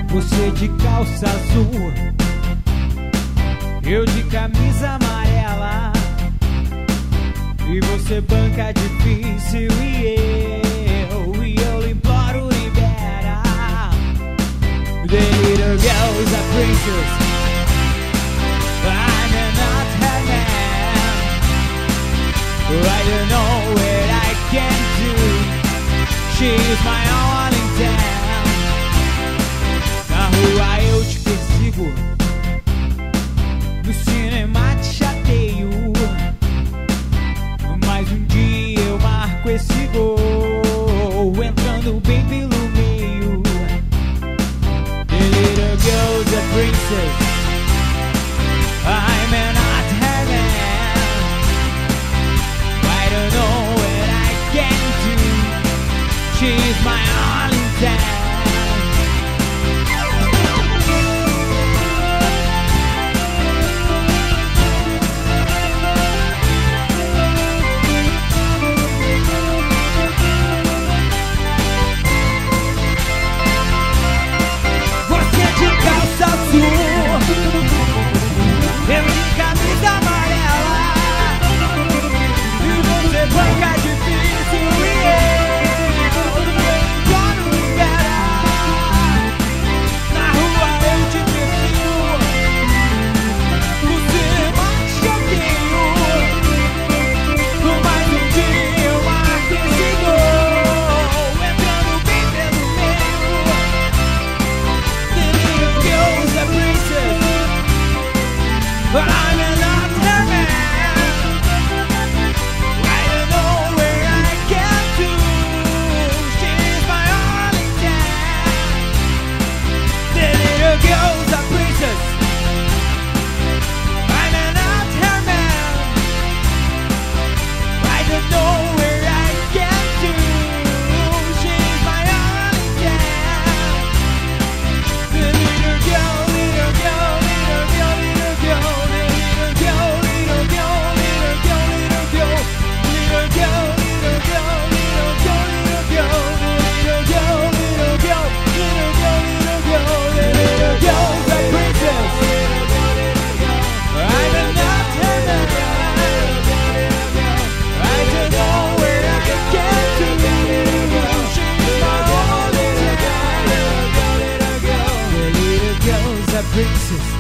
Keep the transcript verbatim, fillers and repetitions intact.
Você de calça azul, eu de camisa amarela, e você banca difícil e eu, e eu lhe imploro, libera. The little girl is a princess, I'm not her man. I don't know what I can do, she's my only damn. Na rua eu te persigo, no cinema te chateio, mas um dia eu marco esse gol, entrando bem pelo meio. The little girl's a princess, I'm not her man. I don't know what I can do, she's my only damn. Eu de camisa amarela, e você banca difícil e eu, eu quero liberar. Na rua eu te persigo, você mais chateio, mas um dia eu marco esse gol, entrando bem pelo meio. The little girl's a princess, but I'm not her man. I don't know where I can do, she's my only damn. The little girl's a princess, I'm not her man. I don't know where I can do, she's my only damn. The little girl, little girl, little girl, little girl. Princess,